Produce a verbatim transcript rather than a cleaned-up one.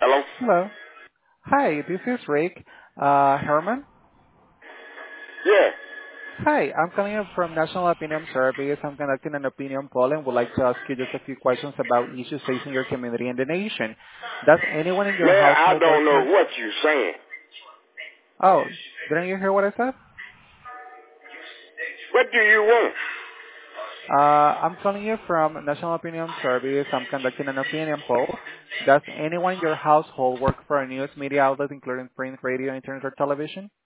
Hello? Hello. Hi, this is Rick uh, Herman. Yeah. Hi, I'm calling you from National Opinion Surveys. I'm conducting an opinion poll and would like to ask you just a few questions about issues facing your community and the nation. Does anyone in your Man, I household work don't know for... what you're saying. Oh, didn't you hear what I said? What do you want? Uh, I'm calling you from National Opinion Surveys. I'm conducting an opinion poll. Does anyone in your household work for a news media outlet, including print, radio, internet, or television?